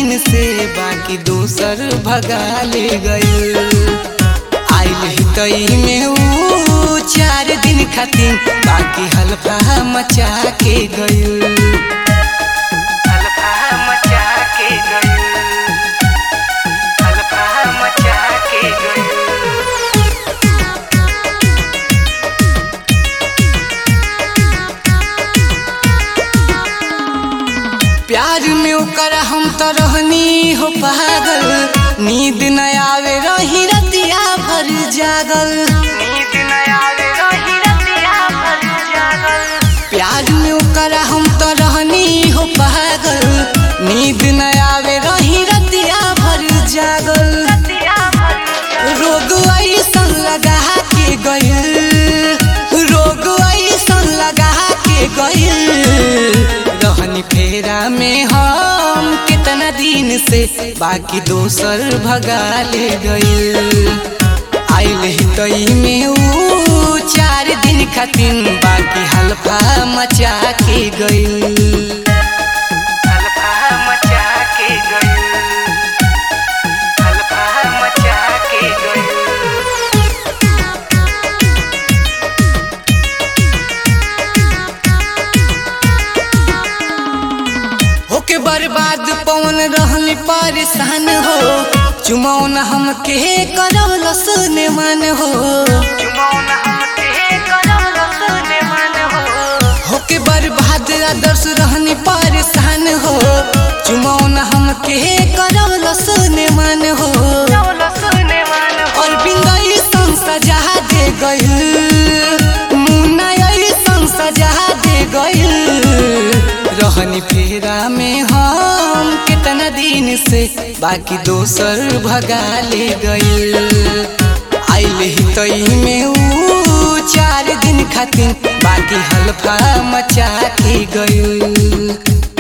दिन से बाकी दोसर भगा ले गइल। आइल ही तई में ऊ 4 दिन खातिर बाकी हल्का मचा के गइल। हल्का मचा के गइल। हल्का मचा के गइल। प्यार में ओकर हम तो रहनी हो पागल, नींद न आवे रही रतिया भर जागल। नींद न आवे रही रतिया भर जागल। प्यार में ओकर हम तो रहनी हो पागल, नींद न आवे रही रतिया भर जागल। रोग ऐसन लगा के गइल, रोग ऐसन लगा के गइल। रहनी फेरा में हम कितना दिन से बाकी दोसर भगा ले गइल। आइल ही तई में ऊ 4 दिन खातिर बाकी हल्का मचा के गइल। हल्का मचा के गइल। हल्का मचा के गइल। होके बर्बाद पवन रहनी परेशान हो, चुमौन हमके करवलस ने मान हो। चुमौन हमके करवलस ने मान हो। होके बर्बाद आदर्श रहनी परेशान हो, चुमौन हमके करवलस ने मान हो। और बिंदई सन सजा दे गइल, मुन्ना ऐसन सजा दे गइल। रहनी फेरा में हम कितना दिन से बाकी दोसर भगा ले गइल। आइल ही तई में ऊ 4 दिन खातिर बाकी हल्का मचा के गइल।